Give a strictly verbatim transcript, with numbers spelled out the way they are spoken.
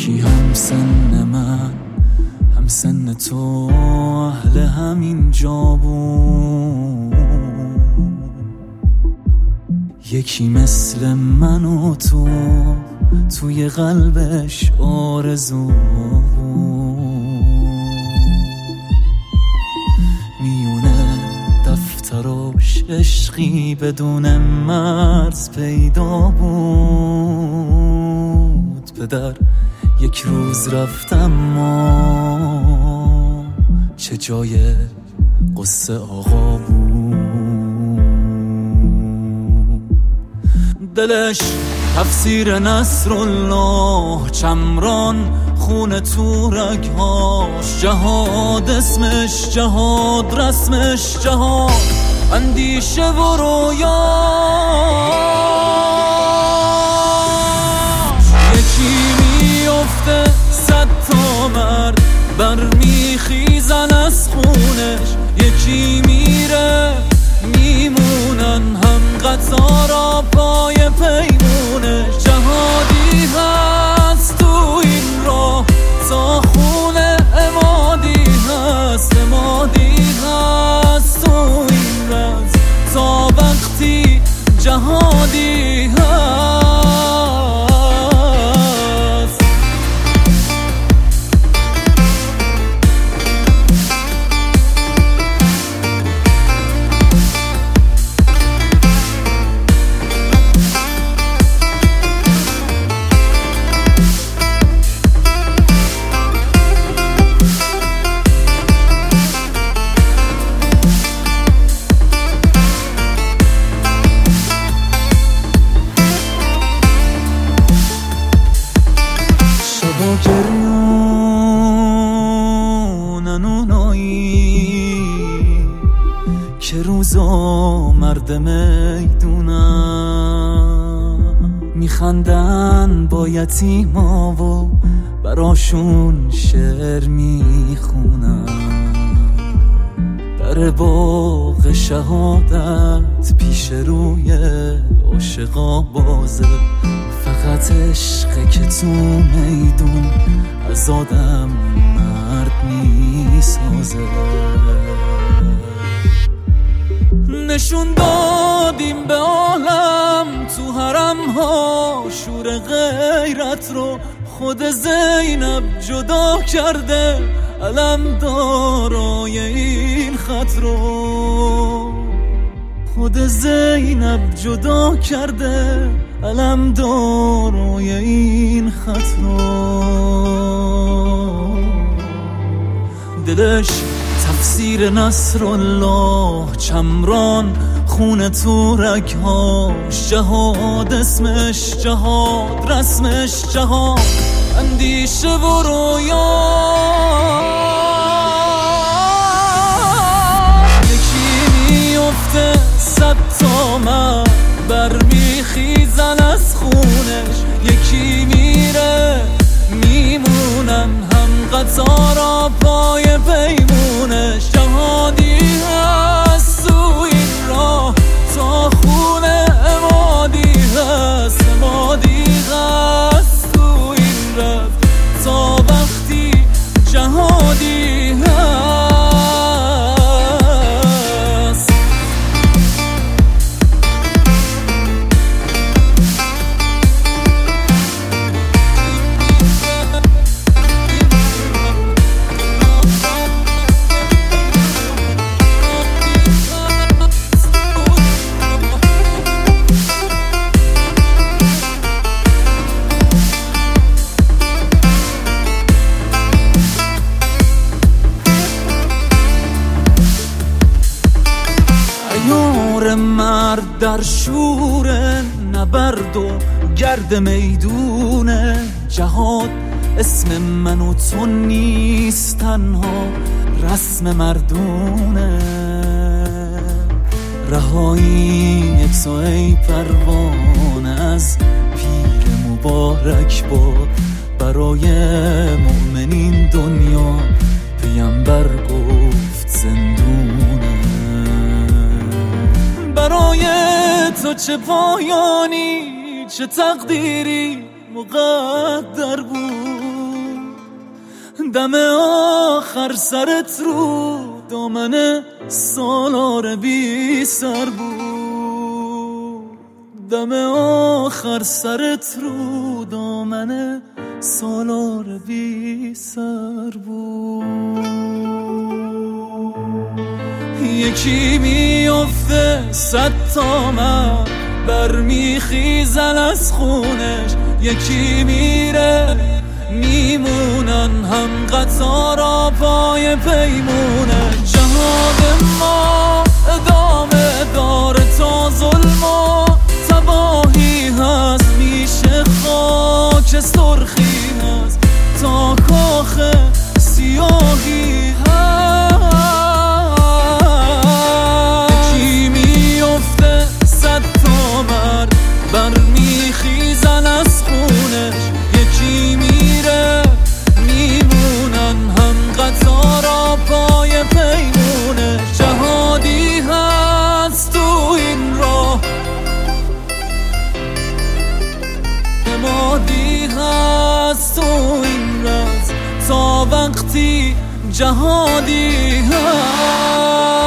یکی هم سن من هم سن تو اهل همین جا بود، یکی مثل من و تو توی قلبش آرزو بود. میونه دفتراش عشقی بدون مرز پیدا بود. پدر یک روز رفتم ما چه جای قصه آقا بود. دلش تفسیر نصرالله، چمران خون تو رگهاش، جهاد اسمش جهاد رسمش جهاد، اندیشه و رویاش. یکی میفته صد تا مرد برمیخیزن از خونش، یکی میره میمونن هم قطارا پای پیمونش. جهادی هست تو این راه تا خونه امادی هست، امادی هست تو این رز تا وقتی جهادی هست. گریونن اونایی که روزا مرد میدونن، میخندن با یتیما و براشون شعر میخونن. در باغ شهادت پیش روی عاشقا بازه، فقط عشقه که تو میدون از آدم مرد میسازه. نشون دادیم به عالم تو حرم ها شور غیرت رو، خود زینب جدا کرده علم دارای این خط رو. خود زینب جدا کرده علم دارای این خط رو. دلش تفسیر نصرالله، چمران خون تو رگهاش، جهاد اسمش جهاد رسمش جهاد، اندیشه و رویاش. یکی میفته صد تا مرد برمیخیزن از خونش، یکی میره میمونن هم قطارا پای پیمونش. جهادی هست تو این راه تا خونه امادی هست، امادی هست تو این رفت تا وقتی جهادی هست. مرد در شور نبرد و گرد میدونه، جهاد اسم من و تو نیست تنها رسم مردونه. رهایی تو ای پروانه از پیر مبارک باد، برای مؤمنین دنیا پیامبر گفت زندونه. برای تو چه پایانی چه تقدیری مقدر بود، دم آخر سرت رو دامن سالار بی سر بود، دم آخر سرت رو دامن سالار بی سر بود. یکی میفته صد تا مرد برمیخیزن از خونش، یکی میره میمونن هم قطارا پای پیمونه. جهاد ما ادامه داره تا ظلم و تباهی هست، میشه خاک سرخی هست تا کاخ سیاهی هست. یکی میفته صد تا مرد برمیخیزن از خونش، یکی میره میمونن هم قطارا پای پیمونه. جهادی هست تو این راه، نمادی هست تو این راز، تا وقتی جهادی هست.